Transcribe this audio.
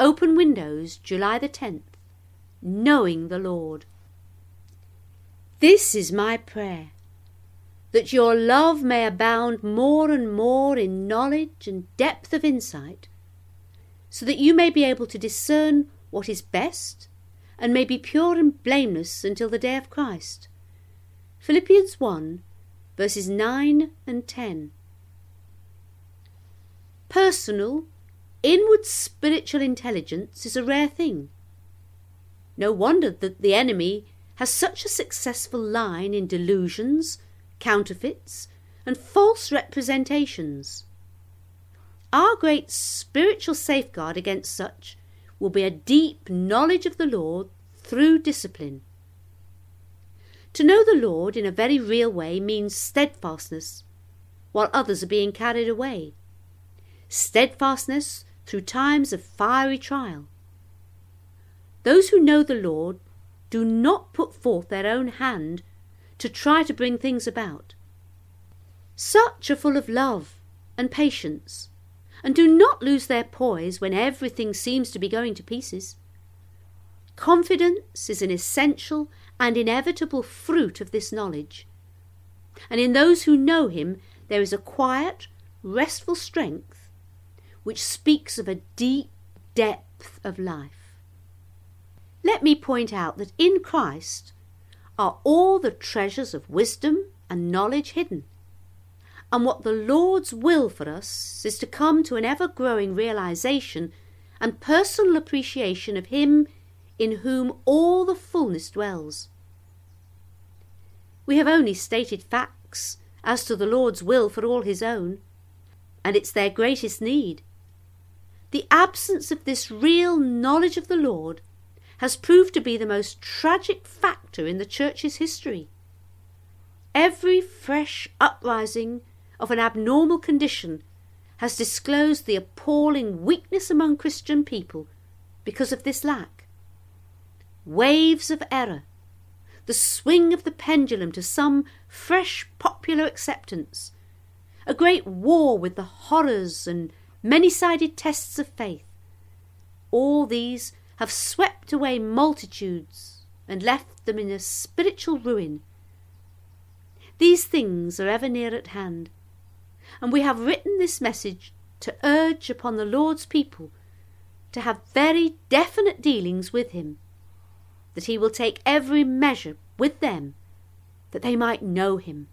Open Windows, July the 10th. Knowing the Lord. This is my prayer, that your love may abound more and more in knowledge and depth of insight, so that you may be able to discern what is best and may be pure and blameless until the day of Christ. Philippians 1, verses 9 and 10. Personal, inward spiritual intelligence is a rare thing. No wonder that the enemy has such a successful line in delusions, counterfeits, and false representations. Our great spiritual safeguard against such will be a deep knowledge of the Lord through discipline. To know the Lord in a very real way means steadfastness, while others are being carried away. Steadfastness through times of fiery trial. Those who know the Lord do not put forth their own hand to try to bring things about. Such are full of love and patience, and do not lose their poise when everything seems to be going to pieces. Confidence is an essential and inevitable fruit of this knowledge, and in those who know him there is a quiet, restful strength which speaks of a deep depth of life. Let me point out that in Christ are all the treasures of wisdom and knowledge hidden, and what the Lord's will for us is to come to an ever-growing realization and personal appreciation of him in whom all the fullness dwells. We have only stated facts as to the Lord's will for all his own, and it's their greatest need. The absence of this real knowledge of the Lord has proved to be the most tragic factor in the Church's history. Every fresh uprising of an abnormal condition has disclosed the appalling weakness among Christian people because of this lack. Waves of error, the swing of the pendulum to some fresh popular acceptance, a great war with the horrors and many-sided tests of faith, all these have swept away multitudes and left them in a spiritual ruin. These things are ever near at hand, and we have written this message to urge upon the Lord's people to have very definite dealings with him, that he will take every measure with them, that they might know him.